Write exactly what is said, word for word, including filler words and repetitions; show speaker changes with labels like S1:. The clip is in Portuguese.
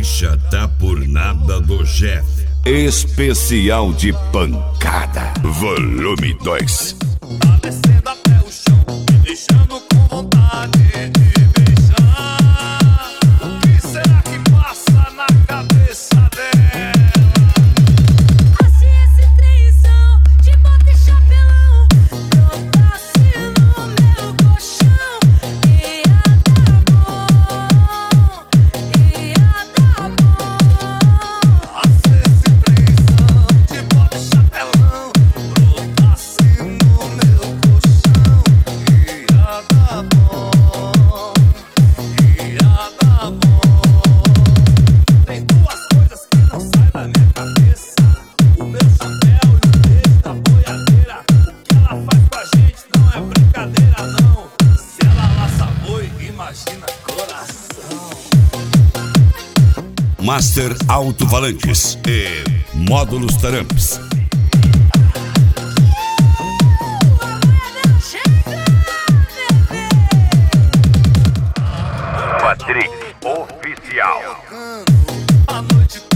S1: caixa tá por nada do Jeff.
S2: Especial de pancada. Volume dois.
S3: Tá descendo até o chão, me deixando com vontade de beijar. O que será que passa na cabeça dela?
S4: Achei esse trenzão de bota e chapelão, brotasse no meu colchão. Ia dar bom, ia dar bom.
S3: Achei esse trenzão de bota e chapelão, brotasse no meu colchão. Ia dar bom, ia dar bom. Tem duas coisas que não saem da minha cabeça: o meu chapéu e o beijo da boiadeira. O que ela faz pra gente não é brincadeira, não. Se ela laça boi, imagina coração.
S1: Master Alto-Falantes e Módulos Taramps.
S2: Patrick Oficial.
S3: A noite